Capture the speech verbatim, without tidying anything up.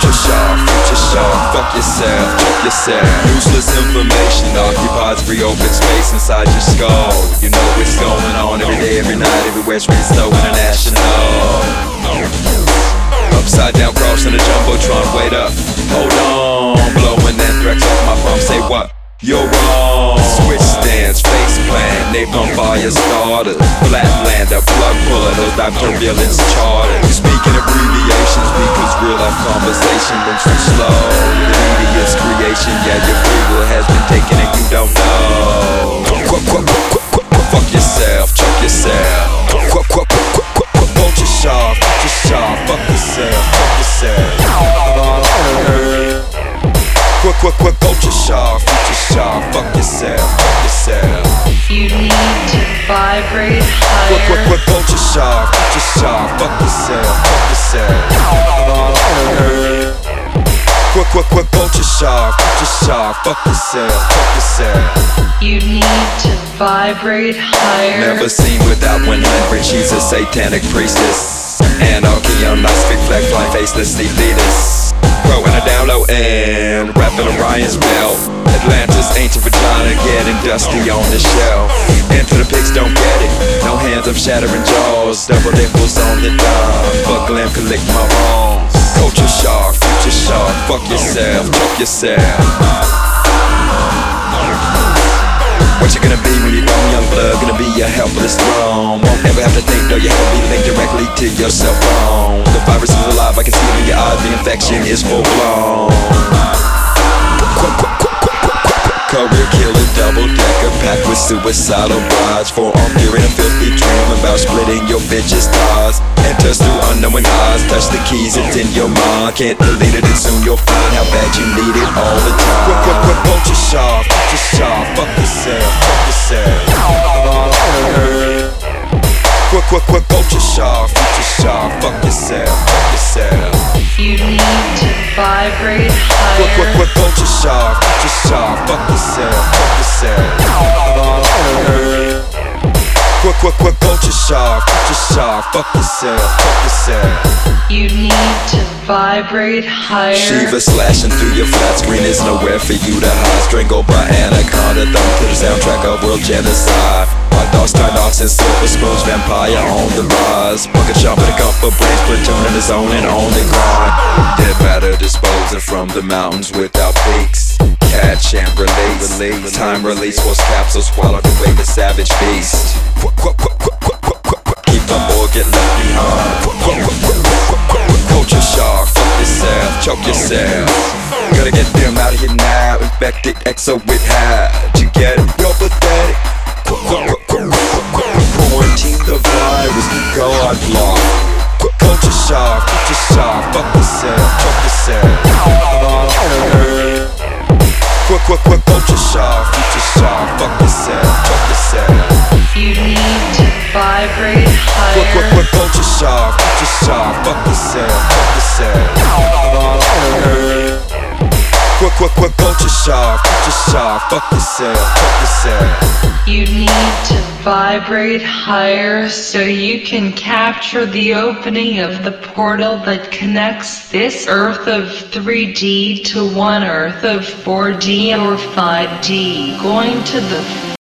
Culture shock, future shock, fuck yourself, check yourself. Useless information occupies free open space inside your skull. You know what's going on every day, every night, everywhere. Streets so international. Upside down cross in a jumbotron, wait up, hold on. Blowing anthrax off my phone, say what? You're wrong. Switch stance, face plant, napalm fire starters, flatlander, plug puller, those dive turbulence charters. You speak in abbreviations because real life conversation moves too slow. With immediate creation, yeah, your free will has been taken and you don't know. Fuck yourself, chuck yourself. Culture shock, culture shock, fuck yourself, fuck yourself. Quick, quick, quick, culture shock, future shock, fuck yourself, fuck yourself. You need to vibrate higher. Quick, quick, quick, culture shock, future shock, fuck yourself, fuck yourself. Quick, quick, quick, culture shock, future shock, fuck yourself, fuck yourself. You need to vibrate higher. Never seen without one hundred, she's a satanic priestess. Anarchy on nice big flag, flying faceless, sleep leaders. Growing a down low and rapping Orion's belt. Atlantis, ancient vagina, getting dusty on the shelf. Into the pigs, don't get it. No hands of shattering jaws. Double nipples on the dime. Fuck glam, collect my wrongs. Culture shock, future shock. Fuck yourself, choke yourself. What you gonna be when you're grown, young blood? Gonna be a helpless throne. Won't ever have to think, though you have to be linked directly to your cell phone. The virus is alive, I can see it in your eyes. The infection is full blown. Career killer, double decker, packed with suicidal brides. Forearm fearing a filthy dream about splitting your bitch's thighs. Enters through unknowing eyes, touch the keys, it's in your mind. Can't delete it and soon you'll find how bad you need it all the time. Quick, quick, quick, culture shock, future shock, fuck yourself, fuck yourself. Quick, quick, quick, culture shock, future shock, fuck yourself, fuck yourself. You need to vibrate higher. Quick, quick, quick, culture shock, future shock, fuck yourself, fuck yourself. Quick, quick, quick, culture shock, future shock, fuck yourself, fuck yourself. You need to vibrate higher. Shiva slashing through your flat screen, there's nowhere for you to hide. Strangled by anaconda, thrown to the soundtrack of world genocide. Hot dogs turned ox and silver spoons, vampire on the rise. Bucket shop with a cup of brains, platoon in the zone and on the grind. Dead matter disposing from the mountains without peaks. Catch and release, release. Time release, force capsules swallowed away the savage beast. Keep up or get left behind. Culture shock, fuck yourself, choke yourself. Gotta get them out of here now. Infected exo with hide. You get it? You're pathetic. Quarantine the virus, God block. Culture shock, future shock, fuck yourself, choke yourself. Quick, quick, quick, culture shock, future shock, fuck yourself, choke yourself. You need to vibrate higher. Quick, quick, quick, culture shock, future shock, fuck yourself, fuck yourself. Quick, quick, quick, culture shock, future shock, fuck yourself, fuck yourself. You need to vibrate higher so you can capture the opening of the portal that connects this earth of three D to one earth of four D or five D. Going to the